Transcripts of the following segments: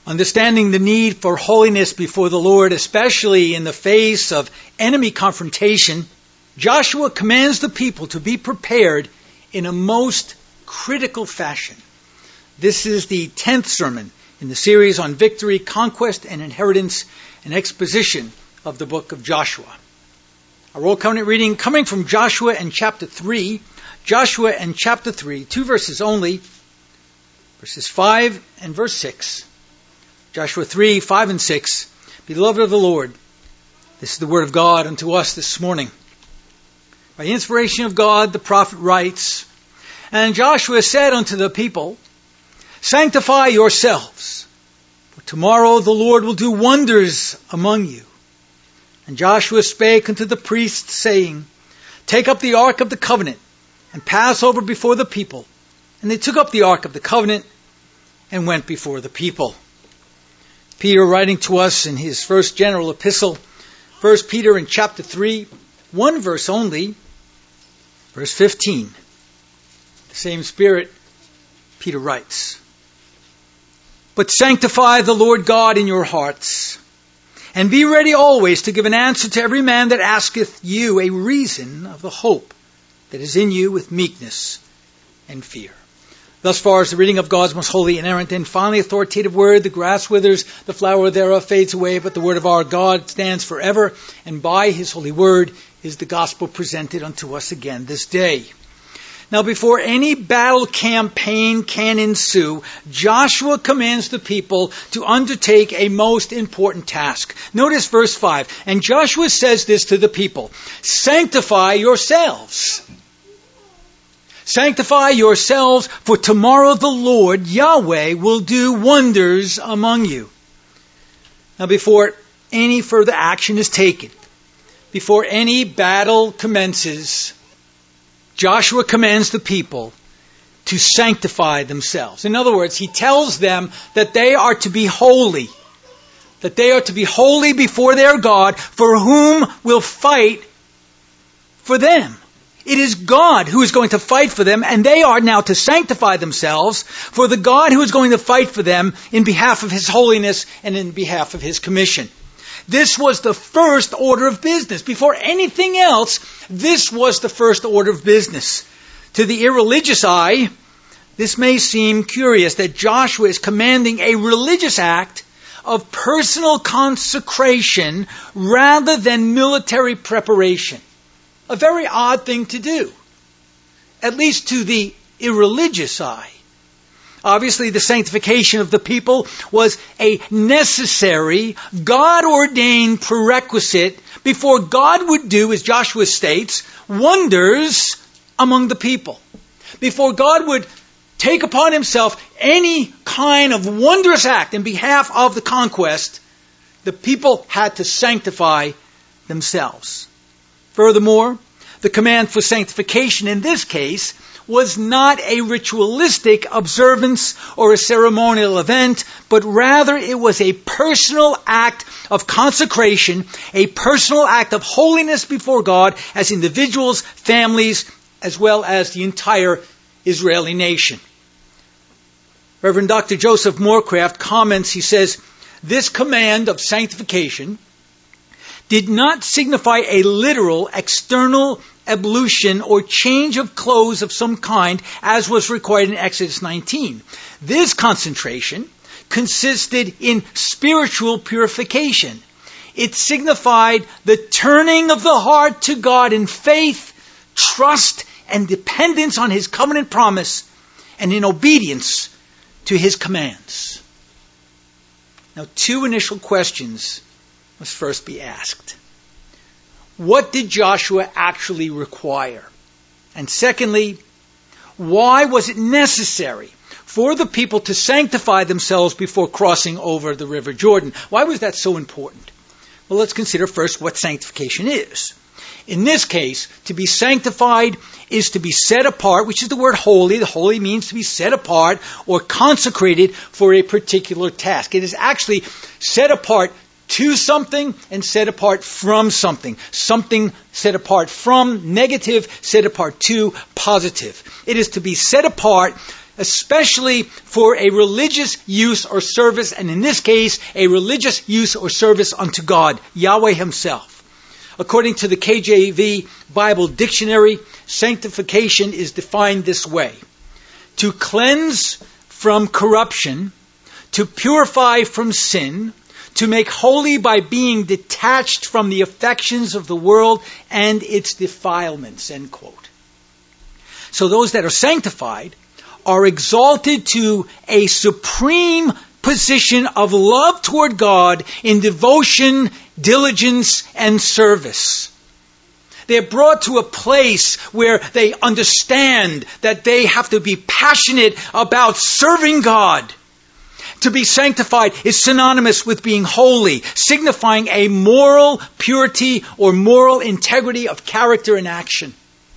Understanding the need for holiness before the Lord, especially in the face of enemy confrontation, Joshua commands the people to be prepared in a most critical fashion. This is the 10th sermon in the series on victory, conquest, and inheritance, and exposition of the book of Joshua. Our Old Covenant reading coming from Joshua and chapter 3. Joshua and chapter 3, 2 verses only, verses 5 and verse 6. Joshua 3, 5 and 6. Beloved of the Lord, this is the word of God unto us this morning. By inspiration of God, the prophet writes, And Joshua said unto the people, Sanctify yourselves, for tomorrow the Lord will do wonders among you. And Joshua spake unto the priests, saying, Take up the ark of the covenant, and pass over before the people. And they took up the ark of the covenant, and went before the people. Peter, writing to us in his first general epistle, 1 Peter in chapter 3, one verse only, verse 15. The same Spirit, Peter writes, But sanctify the Lord God in your hearts, and be ready always to give an answer to every man that asketh you a reason of the hope that is in you with meekness and fear. Thus far is the reading of God's most holy, inerrant, and finally authoritative word. The grass withers, the flower thereof fades away, but the word of our God stands forever, and by his holy word is the gospel presented unto us again this day. Now, before any battle campaign can ensue, Joshua commands the people to undertake a most important task. Notice verse 5. And Joshua says this to the people, Sanctify yourselves. Sanctify yourselves, for tomorrow the Lord, Yahweh, will do wonders among you. Now, before any further action is taken, before any battle commences, Joshua commands the people to sanctify themselves. In other words, he tells them that they are to be holy. That they are to be holy before their God, for whom will fight for them. It is God who is going to fight for them, and they are now to sanctify themselves for the God who is going to fight for them in behalf of his holiness and in behalf of his commission. This was the first order of business. Before anything else, this was the first order of business. To the irreligious eye, this may seem curious that Joshua is commanding a religious act of personal consecration rather than military preparation. A very odd thing to do, at least to the irreligious eye. Obviously, the sanctification of the people was a necessary, God-ordained prerequisite before God would do, as Joshua states, wonders among the people. Before God would take upon himself any kind of wondrous act in behalf of the conquest, the people had to sanctify themselves. Furthermore, the command for sanctification in this case was not a ritualistic observance or a ceremonial event, but rather it was a personal act of consecration, a personal act of holiness before God as individuals, families, as well as the entire Israeli nation. Reverend Dr. Joseph Moorcraft comments, he says, this command of sanctification did not signify a literal external ablution or change of clothes of some kind as was required in Exodus 19. This concentration consisted in spiritual purification. It signified the turning of the heart to God in faith, trust, and dependence on his covenant promise and in obedience to his commands. Now, two initial questions must first be asked. What did Joshua actually require? And secondly, why was it necessary for the people to sanctify themselves before crossing over the River Jordan? Why was that so important? Well, let's consider first what sanctification is. In this case, to be sanctified is to be set apart, which is the word holy. The holy means to be set apart or consecrated for a particular task. It is actually set apart to something and set apart from something. Something set apart from negative, set apart to positive. It is to be set apart especially for a religious use or service, and in this case, a religious use or service unto God, Yahweh Himself. According to the KJV Bible Dictionary, sanctification is defined this way: to cleanse from corruption, to purify from sin, to make holy by being detached from the affections of the world and its defilements, end quote. So those that are sanctified are exalted to a supreme position of love toward God in devotion, diligence, and service. They're brought to a place where they understand that they have to be passionate about serving God. To be sanctified is synonymous with being holy, signifying a moral purity or moral integrity of character and action.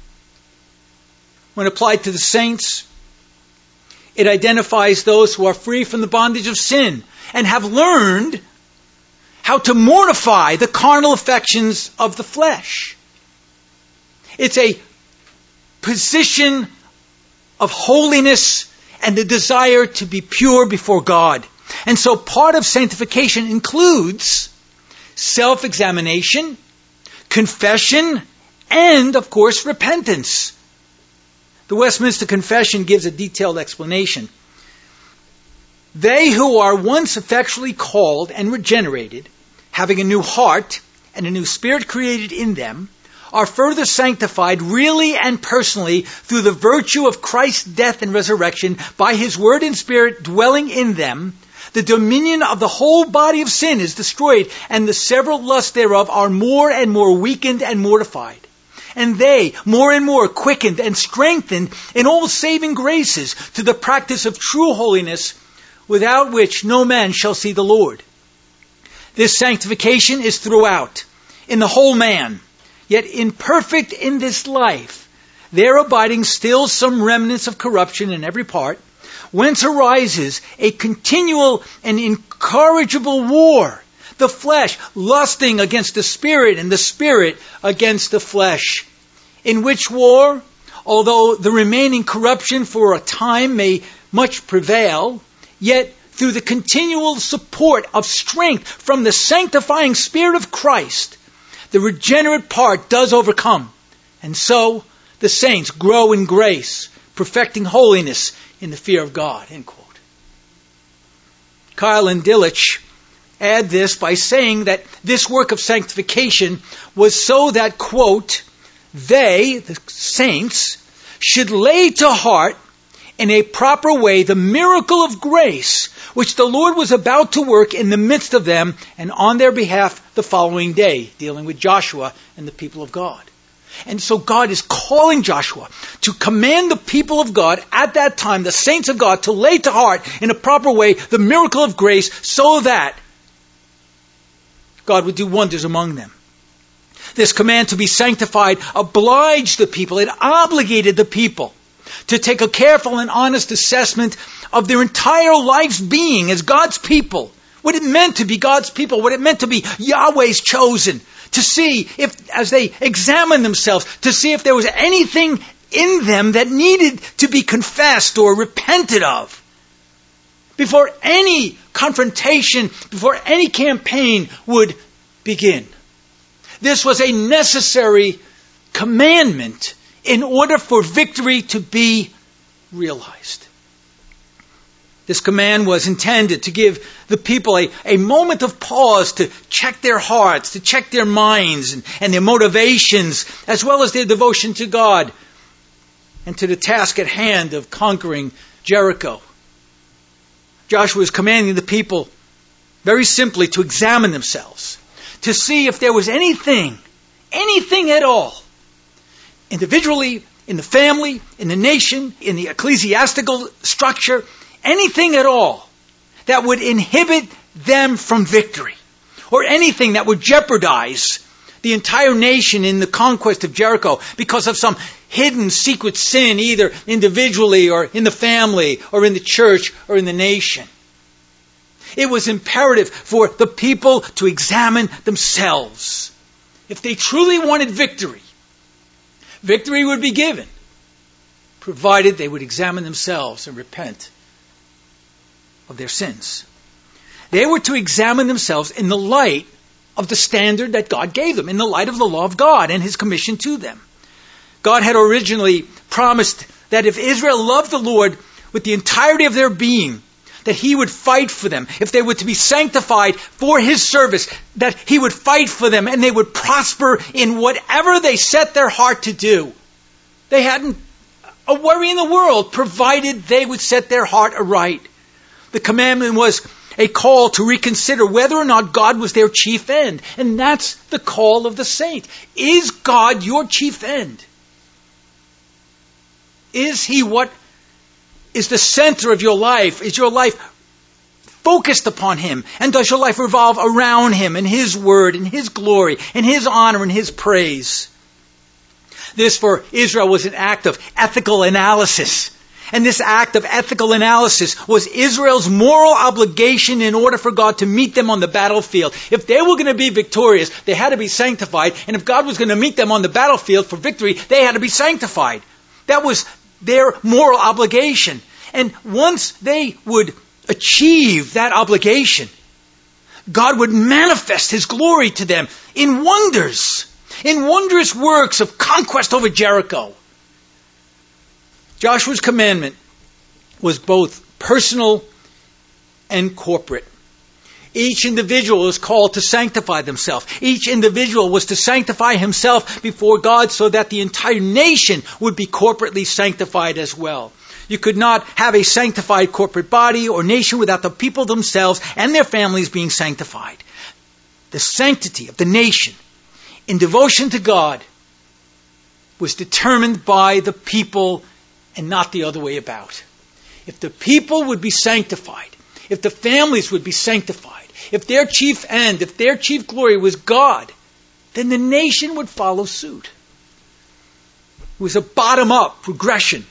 When applied to the saints, it identifies those who are free from the bondage of sin and have learned how to mortify the carnal affections of the flesh. It's a position of holiness and the desire to be pure before God. And so part of sanctification includes self-examination, confession, and, of course, repentance. The Westminster Confession gives a detailed explanation. They who are once effectually called and regenerated, having a new heart and a new spirit created in them, are further sanctified really and personally through the virtue of Christ's death and resurrection by His Word and Spirit dwelling in them. The dominion of the whole body of sin is destroyed, and the several lusts thereof are more and more weakened and mortified. And they, more and more quickened and strengthened in all saving graces to the practice of true holiness, without which no man shall see the Lord. This sanctification is throughout, in the whole man, yet imperfect in this life, there abiding still some remnants of corruption in every part, whence arises a continual and incorrigible war, the flesh lusting against the Spirit, and the Spirit against the flesh. In which war, although the remaining corruption for a time may much prevail, yet through the continual support of strength from the sanctifying Spirit of Christ, the regenerate part does overcome. And so the saints grow in grace, perfecting holiness in the fear of God. End quote. Keil and Delitzsch add this by saying that this work of sanctification was so that, quote, they, the saints, should lay to heart in a proper way the miracle of grace which the Lord was about to work in the midst of them and on their behalf the following day, dealing with Joshua and the people of God. And so God is calling Joshua to command the people of God at that time, the saints of God, to lay to heart in a proper way the miracle of grace so that God would do wonders among them. This command to be sanctified obliged the people, it obligated the people to take a careful and honest assessment of their entire life's being as God's people. What it meant to be God's people, what it meant to be Yahweh's chosen. To see if, as they examined themselves, to see if there was anything in them that needed to be confessed or repented of. Before any confrontation, before any campaign would begin. This was a necessary commandment in order for victory to be realized. This command was intended to give the people a moment of pause to check their hearts, to check their minds and their motivations, as well as their devotion to God and to the task at hand of conquering Jericho. Joshua is commanding the people very simply to examine themselves, to see if there was anything at all, individually, in the family, in the nation, in the ecclesiastical structure, anything at all that would inhibit them from victory, or anything that would jeopardize the entire nation in the conquest of Jericho because of some hidden secret sin, either individually or in the family or in the church or in the nation. It was imperative for the people to examine themselves. If they truly wanted victory, victory would be given, provided they would examine themselves and repent of their sins. They were to examine themselves in the light of the standard that God gave them, in the light of the law of God and His commission to them. God had originally promised that if Israel loved the Lord with the entirety of their being, that He would fight for them. If they were to be sanctified for His service, that He would fight for them and they would prosper in whatever they set their heart to do. They hadn't a worry in the world, provided they would set their heart aright. The commandment was a call to reconsider whether or not God was their chief end. And that's the call of the saint. Is God your chief end? Is He what is the center of your life? Is your life focused upon Him? And does your life revolve around Him and His word and His glory and His honor and His praise? This for Israel was an act of ethical analysis. And this act of ethical analysis was Israel's moral obligation in order for God to meet them on the battlefield. If they were going to be victorious, they had to be sanctified. And if God was going to meet them on the battlefield for victory, they had to be sanctified. That was their moral obligation. And once they would achieve that obligation, God would manifest His glory to them in wonders, in wondrous works of conquest over Jericho. Joshua's commandment was both personal and corporate. Each individual was called to sanctify themselves. Each individual was to sanctify himself before God so that the entire nation would be corporately sanctified as well. You could not have a sanctified corporate body or nation without the people themselves and their families being sanctified. The sanctity of the nation in devotion to God was determined by the people and not the other way about. If the people would be sanctified, if the families would be sanctified, if their chief end, if their chief glory was God, then the nation would follow suit. It was a bottom-up progression.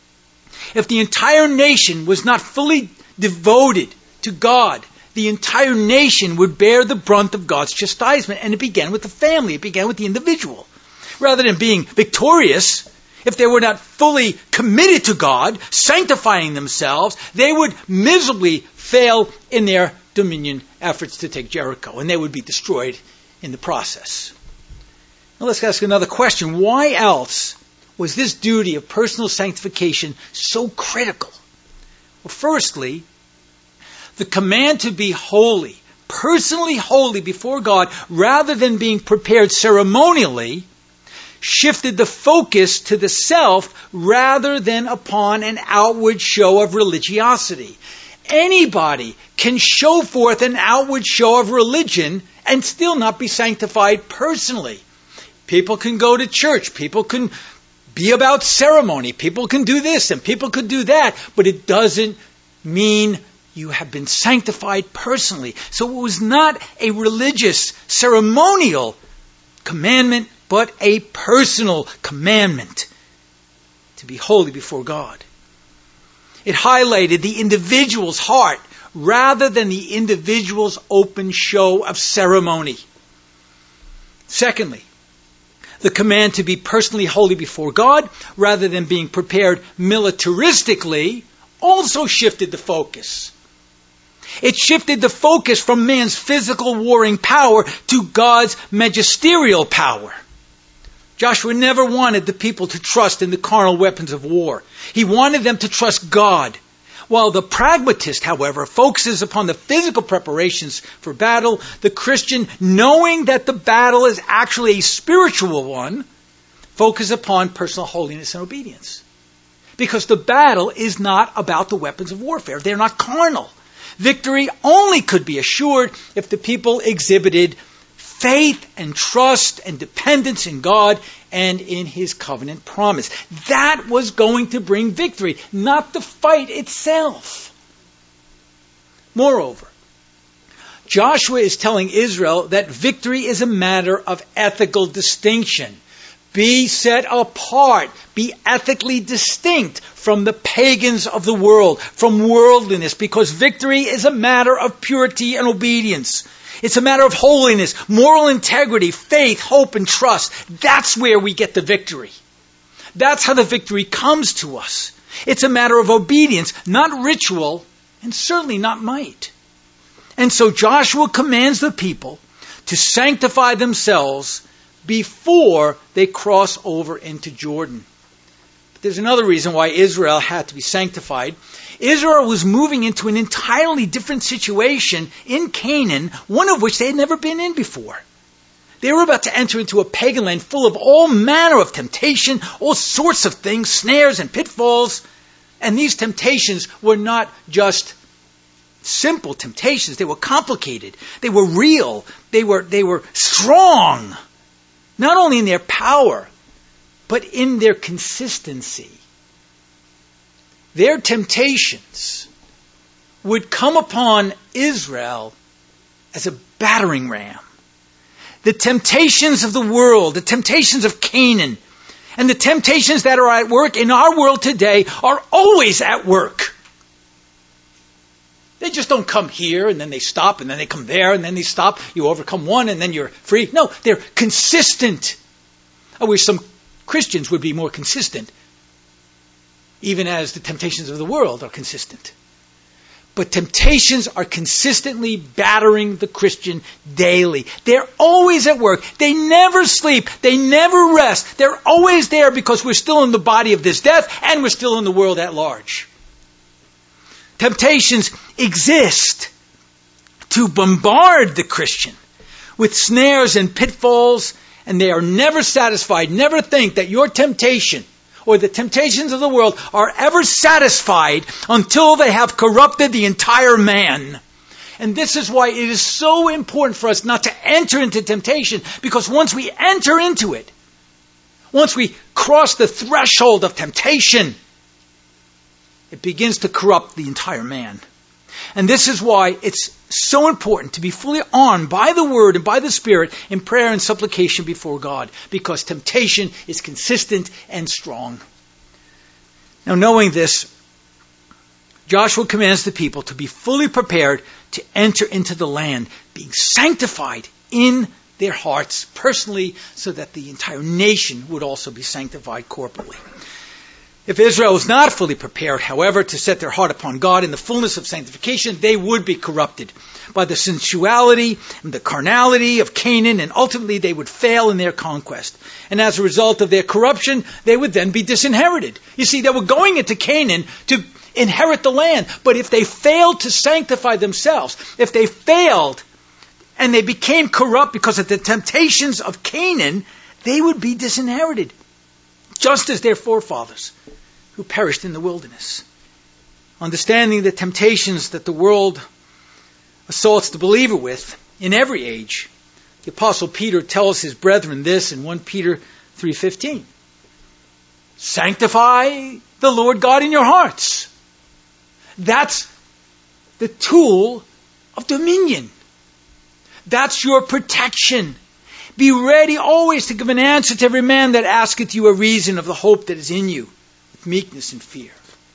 If the entire nation was not fully devoted to God, the entire nation would bear the brunt of God's chastisement. And it began with the family. It began with the individual. Rather than being victorious, if they were not fully committed to God, sanctifying themselves, they would miserably fail in their dominion efforts to take Jericho, and they would be destroyed in the process. Now let's ask another question. Why else was this duty of personal sanctification so critical? Well, firstly, the command to be holy, personally holy before God, rather than being prepared ceremonially, shifted the focus to the self rather than upon an outward show of religiosity. Anybody can show forth an outward show of religion and still not be sanctified personally. People can go to church. People can be about ceremony. People can do this and people could do that. But it doesn't mean you have been sanctified personally. So it was not a religious, ceremonial commandment, but a personal commandment to be holy before God. It highlighted the individual's heart rather than the individual's open show of ceremony. Secondly, the command to be personally holy before God rather than being prepared militaristically also shifted the focus. It shifted the focus from man's physical warring power to God's magisterial power. Joshua never wanted the people to trust in the carnal weapons of war. He wanted them to trust God. While the pragmatist, however, focuses upon the physical preparations for battle, the Christian, knowing that the battle is actually a spiritual one, focuses upon personal holiness and obedience. Because the battle is not about the weapons of warfare. They're not carnal. Victory only could be assured if the people exhibited faith and trust and dependence in God and in His covenant promise. That was going to bring victory, not the fight itself. Moreover, Joshua is telling Israel that victory is a matter of ethical distinction. Be set apart. Be ethically distinct from the pagans of the world, from worldliness, because victory is a matter of purity and obedience. It's a matter of holiness, moral integrity, faith, hope, and trust. That's where we get the victory. That's how the victory comes to us. It's a matter of obedience, not ritual, and certainly not might. And so Joshua commands the people to sanctify themselves before they cross over into Jordan. But there's another reason why Israel had to be sanctified. Israel was moving into an entirely different situation in Canaan, one of which they had never been in before. They were about to enter into a pagan land full of all manner of temptation, all sorts of things, snares and pitfalls. And these temptations were not just simple temptations. They were complicated. They were real. They were strong. Not only in their power, but in their consistency. Their temptations would come upon Israel as a battering ram. The temptations of the world, the temptations of Canaan, and the temptations that are at work in our world today are always at work. They just don't come here and then they stop and then they come there and then they stop. You overcome one and then you're free. No, they're consistent. I wish some Christians would be more consistent, even as the temptations of the world are consistent. But temptations are consistently battering the Christian daily. They're always at work. They never sleep. They never rest. They're always there because we're still in the body of this death and we're still in the world at large. Temptations exist to bombard the Christian with snares and pitfalls, and they are never satisfied. Never think that your temptation or the temptations of the world are ever satisfied until they have corrupted the entire man. And this is why it is so important for us not to enter into temptation, because once we enter into it, once we cross the threshold of temptation, it begins to corrupt the entire man. And this is why it's so important to be fully armed by the Word and by the Spirit in prayer and supplication before God, because temptation is consistent and strong. Now, knowing this, Joshua commands the people to be fully prepared to enter into the land, being sanctified in their hearts personally, so that the entire nation would also be sanctified corporately. If Israel was not fully prepared, however, to set their heart upon God in the fullness of sanctification, they would be corrupted by the sensuality and the carnality of Canaan, and ultimately they would fail in their conquest. And as a result of their corruption, they would then be disinherited. You see, they were going into Canaan to inherit the land, but if they failed to sanctify themselves, if they failed and they became corrupt because of the temptations of Canaan, they would be disinherited, just as their forefathers who perished in the wilderness. Understanding the temptations that the world assaults the believer with in every age, the Apostle Peter tells his brethren this in 1 Peter 3:15. Sanctify the Lord God in your hearts. That's the tool of dominion. That's your protection. Be ready always to give an answer to every man that asketh you a reason of the hope that is in you, with meekness and fear.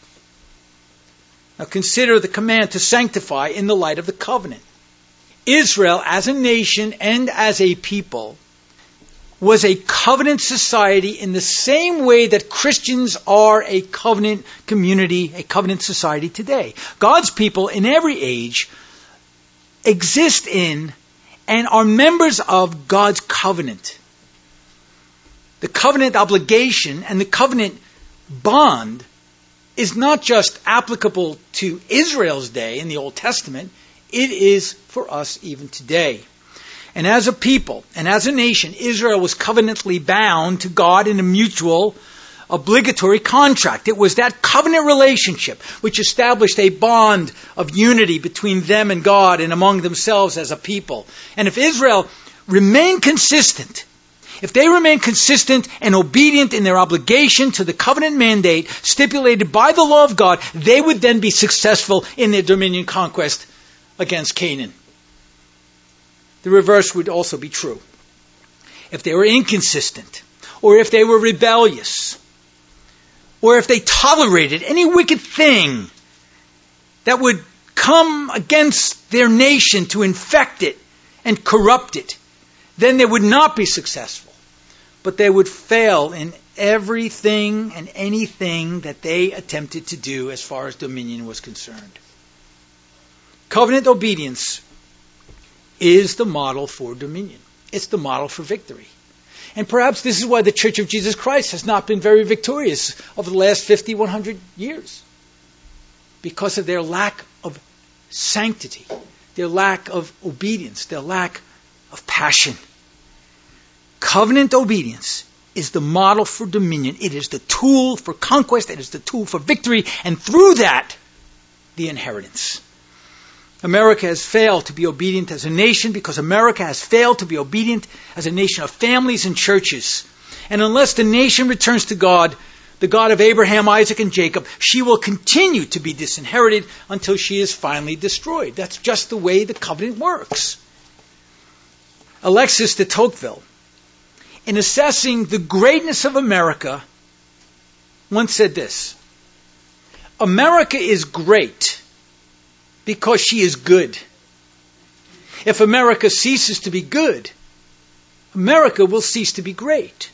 Now consider the command to sanctify in the light of the covenant. Israel as a nation and as a people was a covenant society in the same way that Christians are a covenant community, a covenant society today. God's people in every age exist in and are members of God's covenant. The covenant obligation and the covenant bond is not just applicable to Israel's day in the Old Testament, it is for us even today. And as a people and as a nation, Israel was covenantally bound to God in a mutual obligatory contract. It was that covenant relationship which established a bond of unity between them and God and among themselves as a people. And if Israel remained consistent, if they remained consistent and obedient in their obligation to the covenant mandate stipulated by the law of God, they would then be successful in their dominion conquest against Canaan. The reverse would also be true. If they were inconsistent or if they were rebellious, or if they tolerated any wicked thing that would come against their nation to infect it and corrupt it, then they would not be successful. But they would fail in everything and anything that they attempted to do as far as dominion was concerned. Covenant obedience is the model for dominion. It's the model for victory. And perhaps this is why the Church of Jesus Christ has not been very victorious over the last 50, 100 years. Because of their lack of sanctity, their lack of obedience, their lack of passion. Covenant obedience is the model for dominion. It is the tool for conquest. It is the tool for victory. And through that, the inheritance. America has failed to be obedient as a nation because America has failed to be obedient as a nation of families and churches. And unless the nation returns to God, the God of Abraham, Isaac, and Jacob, she will continue to be disinherited until she is finally destroyed. That's just the way the covenant works. Alexis de Tocqueville, in assessing the greatness of America, once said this: America is great because she is good. If America ceases to be good, America will cease to be great.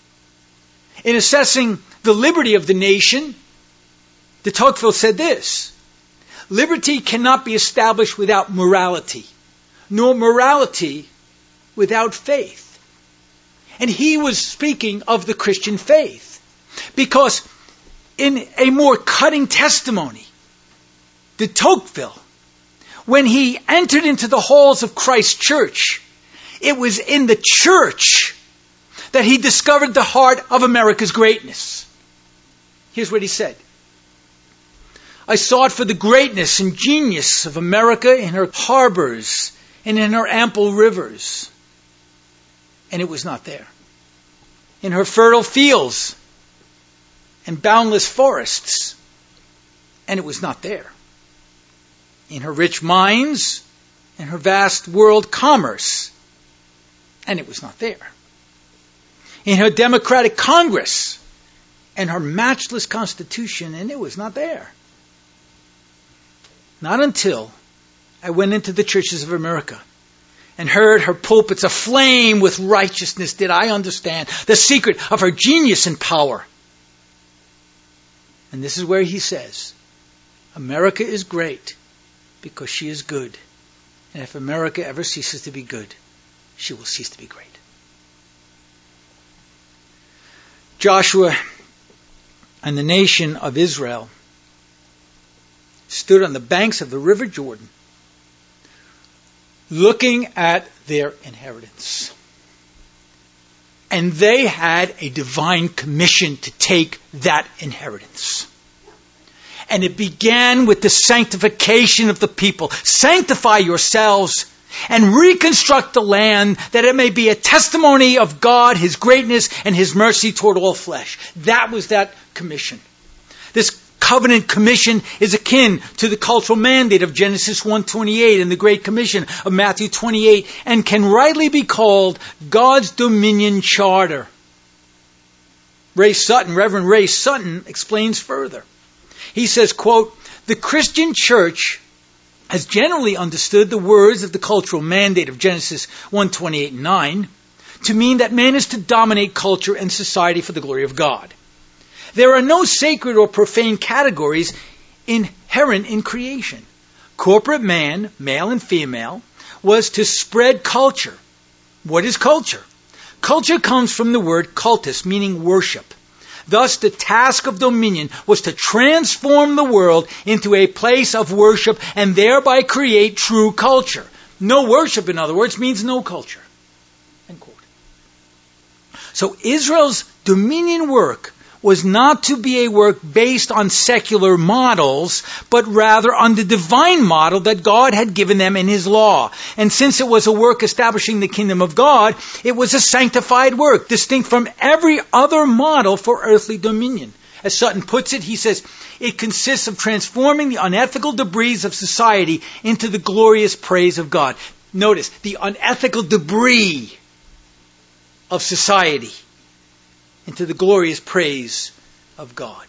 In assessing the liberty of the nation, de Tocqueville said this: liberty cannot be established without morality, nor morality without faith. And he was speaking of the Christian faith, because in a more cutting testimony, de Tocqueville, when he entered into the halls of Christ's church, it was in the church that he discovered the heart of America's greatness. Here's what he said: I sought for the greatness and genius of America in her harbors and in her ample rivers, and it was not there. In her fertile fields and boundless forests, and it was not there. In her rich mines and her vast world commerce, and it was not there. In her democratic Congress and her matchless Constitution, and it was not there. Not until I went into the churches of America and heard her pulpits aflame with righteousness did I understand the secret of her genius and power. And this is where he says, America is great because she is good. And if America ever ceases to be good, she will cease to be great. Joshua and the nation of Israel stood on the banks of the river Jordan, looking at their inheritance. And they had a divine commission to take that inheritance. And it began with the sanctification of the people. Sanctify yourselves and reconstruct the land that it may be a testimony of God, His greatness, and His mercy toward all flesh. That was that commission. This covenant commission is akin to the cultural mandate of Genesis 1:28 and the Great Commission of Matthew 28, and can rightly be called God's dominion charter. Reverend Ray Sutton explains further. He says, quote, the Christian church has generally understood the words of the cultural mandate of Genesis 1:28 and 9 to mean that man is to dominate culture and society for the glory of God. There are no sacred or profane categories inherent in creation. Corporate man, male and female, was to spread culture. What is culture? Culture comes from the word cultus, meaning worship. Thus, the task of dominion was to transform the world into a place of worship and thereby create true culture. No worship, in other words, means no culture. End quote. So Israel's dominion work was not to be a work based on secular models, but rather on the divine model that God had given them in His law. And since it was a work establishing the kingdom of God, it was a sanctified work, distinct from every other model for earthly dominion. As Sutton puts it, he says, it consists of transforming the unethical debris of society into the glorious praise of God. Notice, the unethical debris of society and to the glorious praise of God.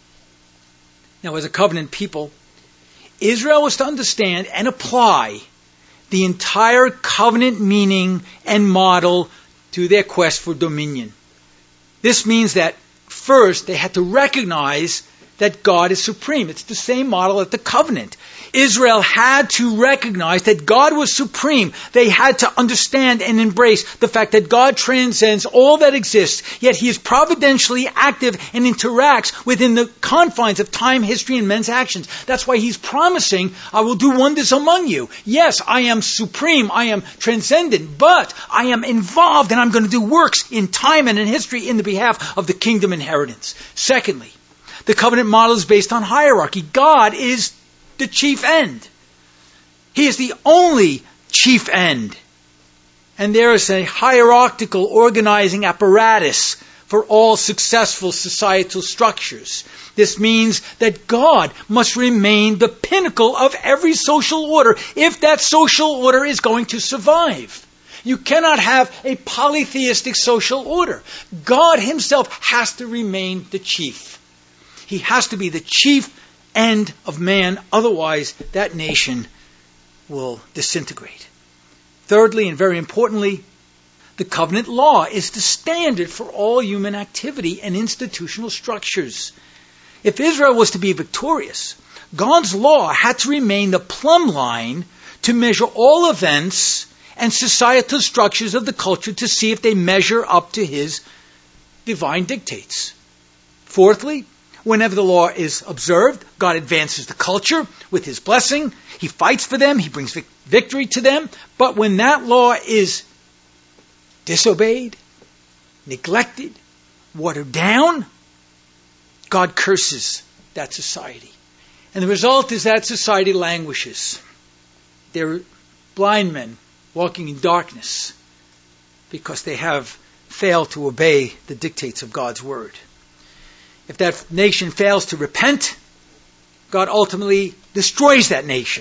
Now, as a covenant people, Israel was to understand and apply the entire covenant meaning and model to their quest for dominion. This means that first they had to recognize that God is supreme. It's the same model as the covenant. Israel had to recognize that God was supreme. They had to understand and embrace the fact that God transcends all that exists, yet He is providentially active and interacts within the confines of time, history, and men's actions. That's why He's promising, I will do wonders among you. Yes, I am supreme, I am transcendent, but I am involved and I'm going to do works in time and in history in the behalf of the kingdom inheritance. Secondly, the covenant model is based on hierarchy. God is the chief end. He is the only chief end. And there is a hierarchical organizing apparatus for all successful societal structures. This means that God must remain the pinnacle of every social order if that social order is going to survive. You cannot have a polytheistic social order. God Himself has to remain the chief. He has to be the chief end of man, otherwise that nation will disintegrate. Thirdly, and very importantly, the covenant law is the standard for all human activity and institutional structures. If Israel was to be victorious, God's law had to remain the plumb line to measure all events and societal structures of the culture to see if they measure up to His divine dictates. Fourthly, whenever the law is observed, God advances the culture with His blessing. He fights for them. He brings victory to them. But when that law is disobeyed, neglected, watered down, God curses that society. And the result is that society languishes. They're blind men walking in darkness because they have failed to obey the dictates of God's word. If that nation fails to repent, God ultimately destroys that nation.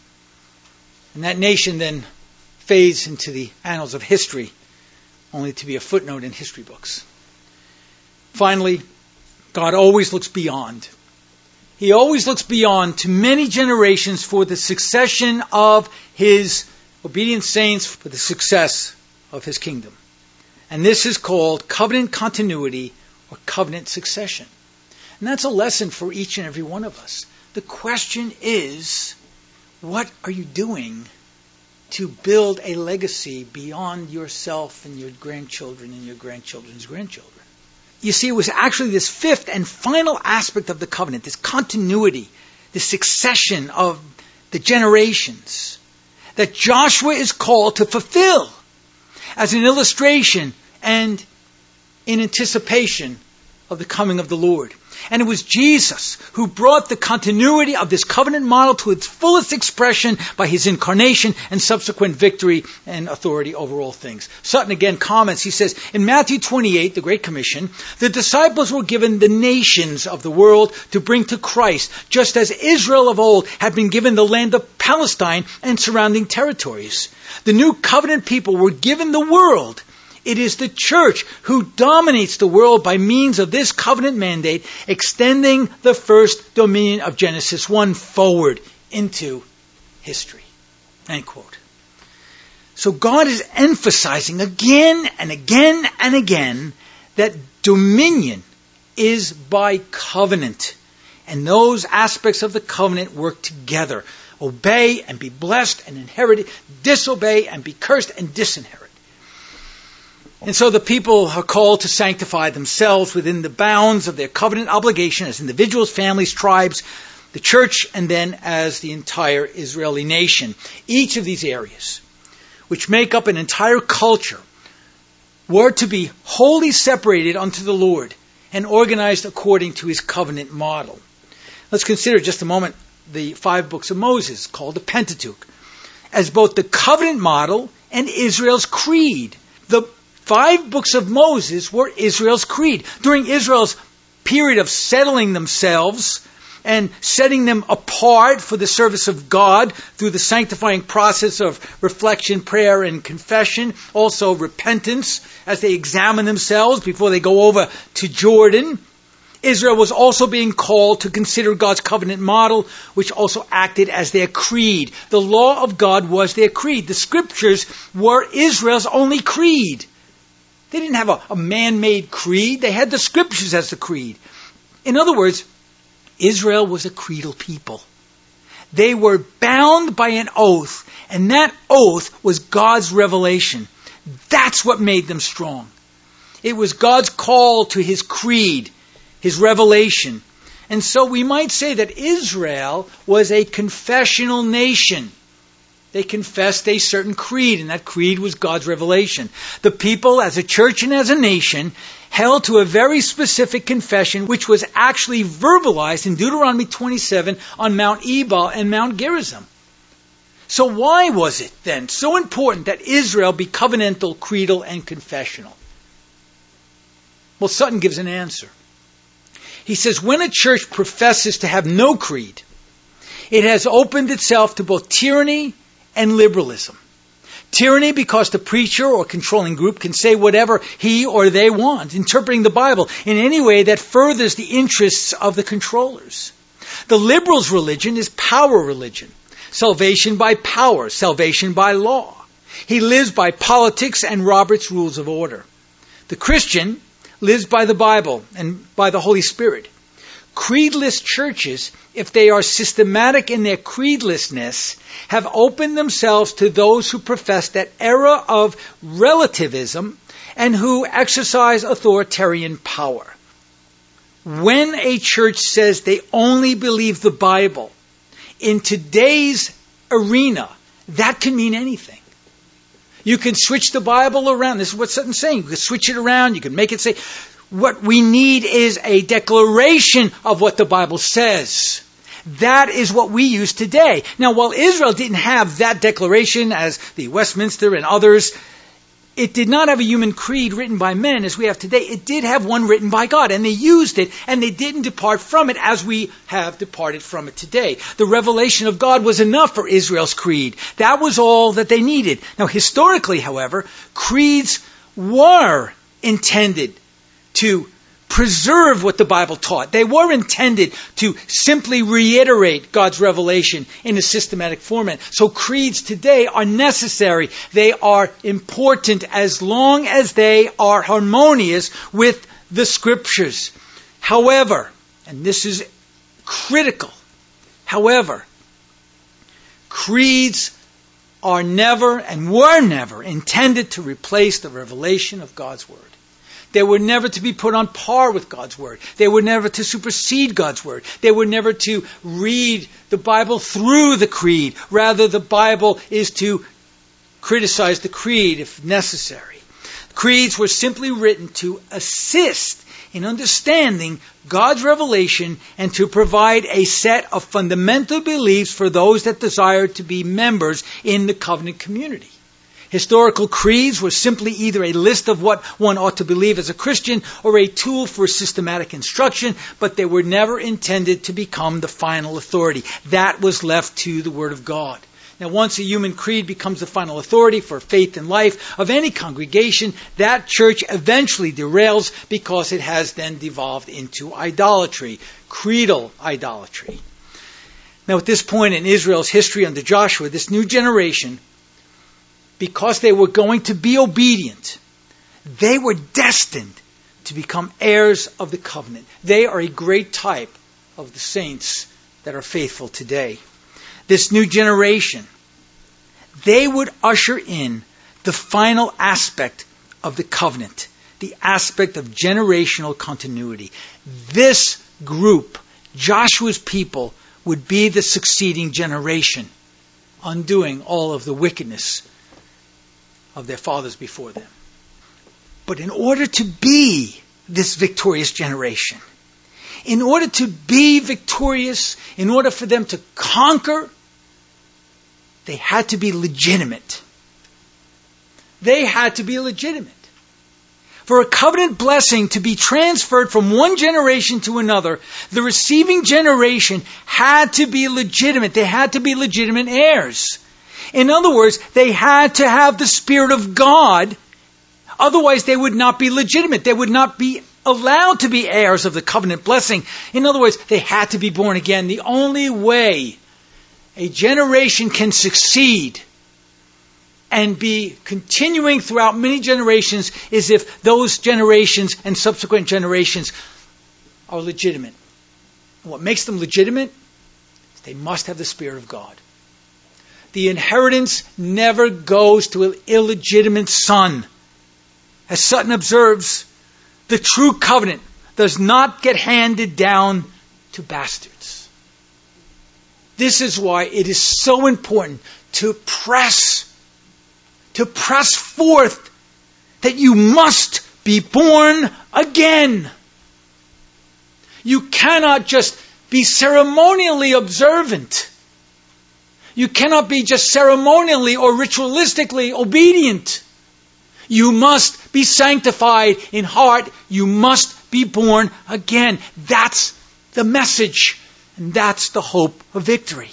And that nation then fades into the annals of history, only to be a footnote in history books. Finally, God always looks beyond. He always looks beyond to many generations for the succession of His obedient saints, for the success of His kingdom. And this is called covenant continuity or covenant succession. And that's a lesson for each and every one of us. The question is, what are you doing to build a legacy beyond yourself and your grandchildren and your grandchildren's grandchildren? You see, it was actually this fifth and final aspect of the covenant, this continuity, this succession of the generations, that Joshua is called to fulfill as an illustration and in anticipation of the coming of the Lord. And it was Jesus who brought the continuity of this covenant model to its fullest expression by His incarnation and subsequent victory and authority over all things. Sutton again comments, he says, in Matthew 28, the Great Commission, the disciples were given the nations of the world to bring to Christ, just as Israel of old had been given the land of Palestine and surrounding territories. The new covenant people were given the world. It is the church who dominates the world by means of this covenant mandate, extending the first dominion of Genesis 1 forward into history. End quote. So God is emphasizing again and again and again that dominion is by covenant. And those aspects of the covenant work together. Obey and be blessed and inherit it. Disobey and be cursed and disinherit. And so the people are called to sanctify themselves within the bounds of their covenant obligation as individuals, families, tribes, the church, and then as the entire Israeli nation. Each of these areas, which make up an entire culture, were to be wholly separated unto the Lord and organized according to His covenant model. Let's consider just a moment the 5 books of Moses, called the Pentateuch, as both the covenant model and Israel's creed. The 5 books of Moses were Israel's creed. During Israel's period of settling themselves and setting them apart for the service of God through the sanctifying process of reflection, prayer, and confession. Also repentance as they examine themselves before they go over to Jordan. Israel was also being called to consider God's covenant model, which also acted as their creed. The law of God was their creed. The scriptures were Israel's only creed. They didn't have a man-made creed. They had the scriptures as the creed. In other words, Israel was a creedal people. They were bound by an oath, and that oath was God's revelation. That's what made them strong. It was God's call to his creed, his revelation. And so we might say that Israel was a confessional nation. They confessed a certain creed, and that creed was God's revelation. The people, as a church and as a nation, held to a very specific confession, which was actually verbalized in Deuteronomy 27 on Mount Ebal and Mount Gerizim. So why was it then so important that Israel be covenantal, creedal, and confessional? Well, Sutton gives an answer. He says, when a church professes to have no creed, it has opened itself to both tyranny and liberalism. Tyranny because the preacher or controlling group can say whatever he or they want, interpreting the Bible in any way that furthers the interests of the controllers. The liberal's religion is power religion. Salvation by power, salvation by law. He lives by politics and Robert's rules of order. The Christian lives by the Bible and by the Holy Spirit. Creedless churches, if they are systematic in their creedlessness, have opened themselves to those who profess that era of relativism and who exercise authoritarian power. When a church says they only believe the Bible, in today's arena, that can mean anything. You can switch the Bible around. This is what Sutton's saying. You can switch it around. You can make it say, what we need is a declaration of what the Bible says. That is what we use today. Now, while Israel didn't have that declaration as the Westminster and others, it did not have a human creed written by men as we have today. It did have one written by God, and they used it, and they didn't depart from it as we have departed from it today. The revelation of God was enough for Israel's creed. That was all that they needed. Now, historically, however, creeds were intended to preserve what the Bible taught. They were intended to simply reiterate God's revelation in a systematic format. So creeds today are necessary. They are important as long as they are harmonious with the Scriptures. However, and this is critical, however, creeds are never and were never intended to replace the revelation of God's Word. They were never to be put on par with God's Word. They were never to supersede God's Word. They were never to read the Bible through the creed. Rather, the Bible is to criticize the creed if necessary. Creeds were simply written to assist in understanding God's revelation and to provide a set of fundamental beliefs for those that desired to be members in the covenant community. Historical creeds were simply either a list of what one ought to believe as a Christian or a tool for systematic instruction, but they were never intended to become the final authority. That was left to the Word of God. Now, once a human creed becomes the final authority for faith and life of any congregation, that church eventually derails because it has then devolved into idolatry, creedal idolatry. Now, at this point in Israel's history under Joshua, this new generation, because they were going to be obedient, they were destined to become heirs of the covenant. They are a great type of the saints that are faithful today. This new generation, they would usher in the final aspect of the covenant, the aspect of generational continuity. This group, Joshua's people, would be the succeeding generation, undoing all of the wickedness of their fathers before them. But in order to be this victorious generation, in order to be victorious, in order for them to conquer, they had to be legitimate. They had to be legitimate. For a covenant blessing to be transferred from one generation to another, the receiving generation had to be legitimate. They had to be legitimate heirs. In other words, they had to have the Spirit of God. Otherwise, they would not be legitimate. They would not be allowed to be heirs of the covenant blessing. In other words, they had to be born again. The only way a generation can succeed and be continuing throughout many generations is if those generations and subsequent generations are legitimate. And what makes them legitimate is they must have the Spirit of God. The inheritance never goes to an illegitimate son. As Sutton observes, the true covenant does not get handed down to bastards. This is why it is so important to press forth that you must be born again. You cannot just be ceremonially observant. You cannot be just ceremonially or ritualistically obedient. You must be sanctified in heart. You must be born again. That's the message, and that's the hope of victory.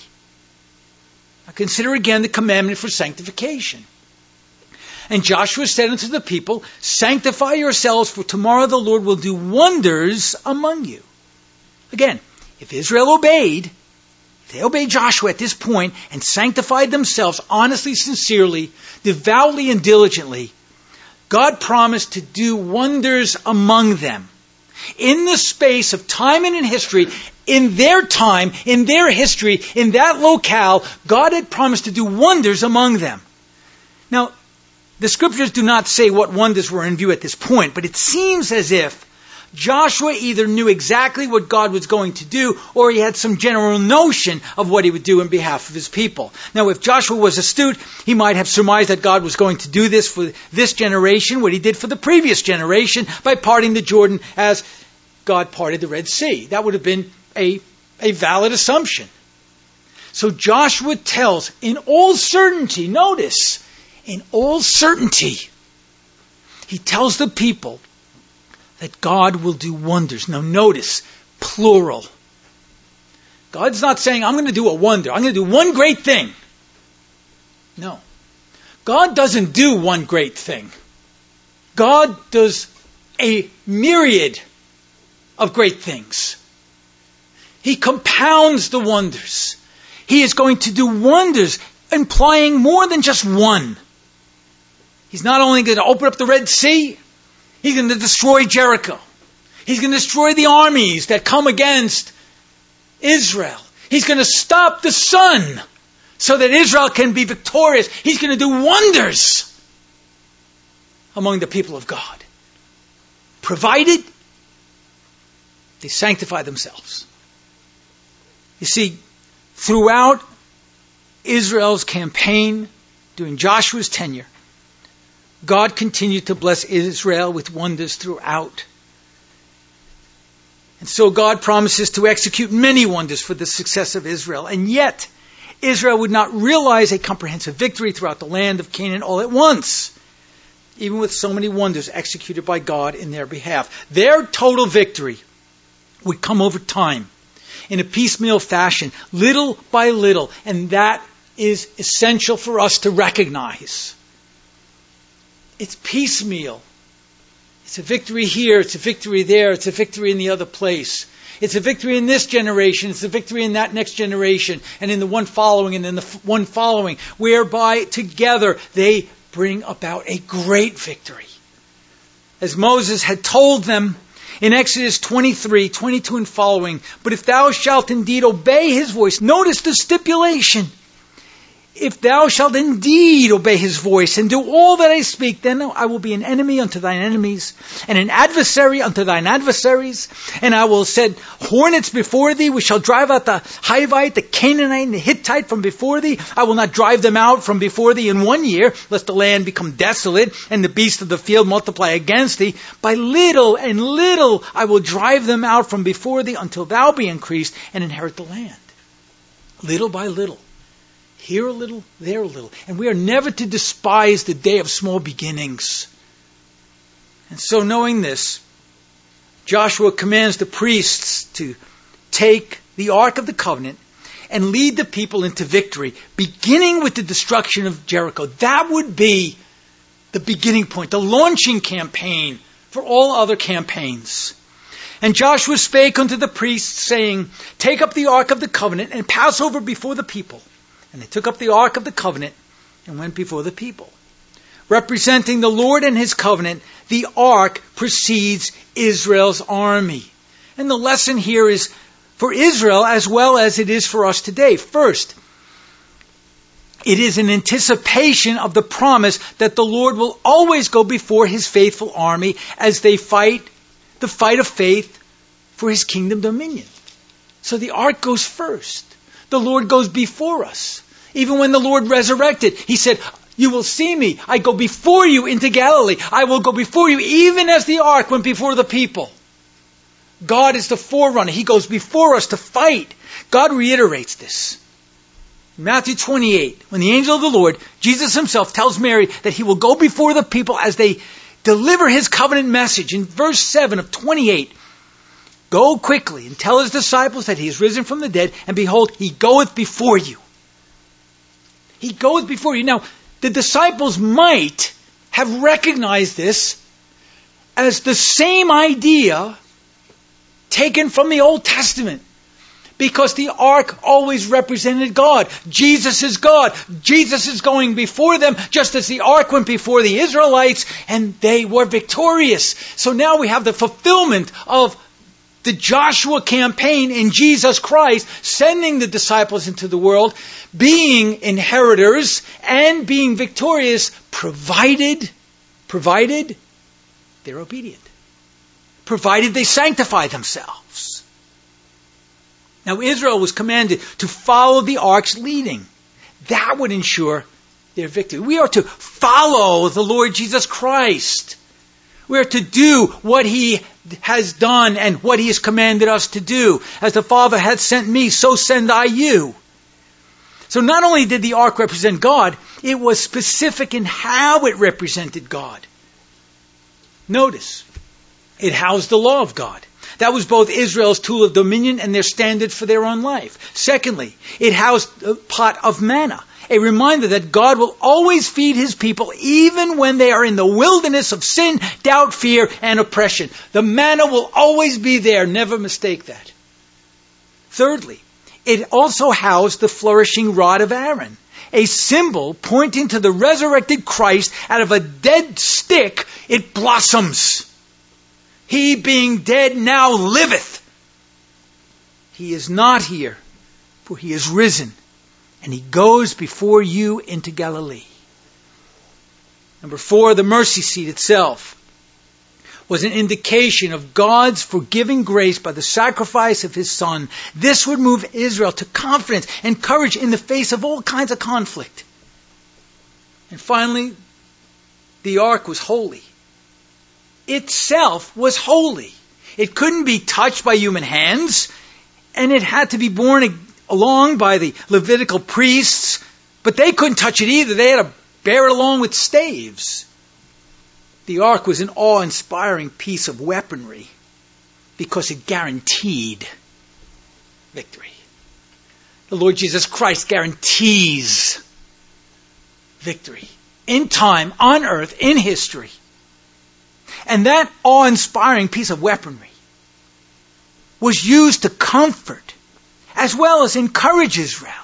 Now consider again the commandment for sanctification. And Joshua said unto the people, sanctify yourselves, for tomorrow the Lord will do wonders among you. Again, if Israel obeyed, if they obeyed Joshua at this point and sanctified themselves honestly, sincerely, devoutly, and diligently, God promised to do wonders among them. In the space of time and in history, in their time, in their history, in that locale, God had promised to do wonders among them. Now, the scriptures do not say what wonders were in view at this point, but it seems as if Joshua either knew exactly what God was going to do, or he had some general notion of what he would do in behalf of his people. Now, if Joshua was astute, he might have surmised that God was going to do this for this generation, what he did for the previous generation, by parting the Jordan as God parted the Red Sea. That would have been a valid assumption. So Joshua tells, in all certainty, notice, in all certainty, he tells the people that God will do wonders. Now notice, plural. God's not saying, I'm going to do a wonder. I'm going to do one great thing. No. God doesn't do one great thing. God does a myriad of great things. He compounds the wonders. He is going to do wonders, implying more than just one. He's not only going to open up the Red Sea, he's going to destroy Jericho. He's going to destroy the armies that come against Israel. He's going to stop the sun so that Israel can be victorious. He's going to do wonders among the people of God, provided they sanctify themselves. You see, throughout Israel's campaign during Joshua's tenure, God continued to bless Israel with wonders throughout. And so God promises to execute many wonders for the success of Israel. And yet, Israel would not realize a comprehensive victory throughout the land of Canaan all at once, even with so many wonders executed by God in their behalf. Their total victory would come over time, in a piecemeal fashion, little by little. And that is essential for us to recognize. It's piecemeal. It's a victory here, it's a victory there, it's a victory in the other place. It's a victory in this generation, it's a victory in that next generation, and in the one following, and in the one following, whereby together they bring about a great victory. As Moses had told them in Exodus 23, 22 and following, but if thou shalt indeed obey his voice, notice the stipulation. If thou shalt indeed obey his voice and do all that I speak, then I will be an enemy unto thine enemies, and an adversary unto thine adversaries. And I will set hornets before thee, which shall drive out the Hivite, the Canaanite, and the Hittite from before thee. I will not drive them out from before thee in 1 year, lest the land become desolate, and the beasts of the field multiply against thee. By little and little I will drive them out from before thee, until thou be increased and inherit the land. Little by little. Here a little, there a little. And we are never to despise the day of small beginnings. And so knowing this, Joshua commands the priests to take the Ark of the Covenant and lead the people into victory, beginning with the destruction of Jericho. That would be the beginning point, the launching campaign for all other campaigns. And Joshua spake unto the priests, saying, Take up the Ark of the Covenant and pass over before the people. And they took up the Ark of the Covenant and went before the people. Representing the Lord and his covenant, the Ark precedes Israel's army. And the lesson here is for Israel as well as it is for us today. First, it is an anticipation of the promise that the Lord will always go before his faithful army as they fight the fight of faith for his kingdom dominion. So the Ark goes first. The Lord goes before us. Even when the Lord resurrected, he said, You will see me. I go before you into Galilee. I will go before you even as the Ark went before the people. God is the forerunner. He goes before us to fight. God reiterates this. In Matthew 28, when the angel of the Lord, Jesus himself, tells Mary that he will go before the people as they deliver his covenant message. In verse 7 of 28, Go quickly and tell his disciples that he is risen from the dead, and behold, he goeth before you. He goeth before you. Now, the disciples might have recognized this as the same idea taken from the Old Testament, because the Ark always represented God. Jesus is God. Jesus is going before them, just as the Ark went before the Israelites, and they were victorious. So now we have the fulfillment of the Joshua campaign in Jesus Christ, sending the disciples into the world, being inheritors and being victorious, provided they're obedient. Provided they sanctify themselves. Now Israel was commanded to follow the Ark's leading. That would ensure their victory. We are to follow the Lord Jesus Christ. We are to do what he has done and what he has commanded us to do. As the Father hath sent me, so send I you. So not only did the Ark represent God, it was specific in how it represented God. Notice, it housed the law of God. That was both Israel's tool of dominion and their standard for their own life. Secondly, it housed a pot of manna, a reminder that God will always feed his people even when they are in the wilderness of sin, doubt, fear, and oppression. The manna will always be there. Never mistake that. Thirdly, it also housed the flourishing rod of Aaron, a symbol pointing to the resurrected Christ. Out of a dead stick, it blossoms. He being dead now liveth. He is not here, for he is risen, and he goes before you into Galilee. Number 4, the mercy seat itself was an indication of God's forgiving grace by the sacrifice of his Son. This would move Israel to confidence and courage in the face of all kinds of conflict. And finally, the ark was holy. Itself was holy. It couldn't be touched by human hands, and it had to be borne along by the Levitical priests, but they couldn't touch it either. They had to bear it along with staves. The ark was an awe-inspiring piece of weaponry because it guaranteed victory. The Lord Jesus Christ guarantees victory in time, on earth, in history. And that awe-inspiring piece of weaponry was used to comfort as well as encourage Israel.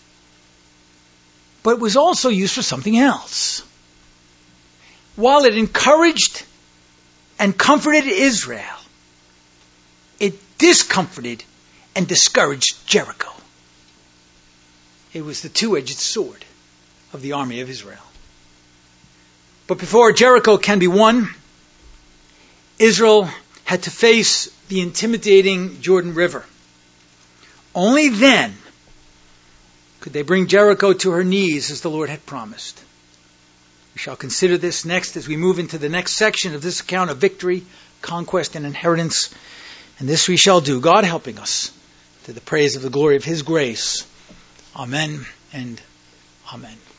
But it was also used for something else. While it encouraged and comforted Israel, it discomforted and discouraged Jericho. It was the two-edged sword of the army of Israel. But before Jericho can be won, Israel had to face the intimidating Jordan River. Only then could they bring Jericho to her knees as the Lord had promised. We shall consider this next as we move into the next section of this account of victory, conquest, and inheritance. And this we shall do, God helping us, to the praise of the glory of his grace. Amen and amen.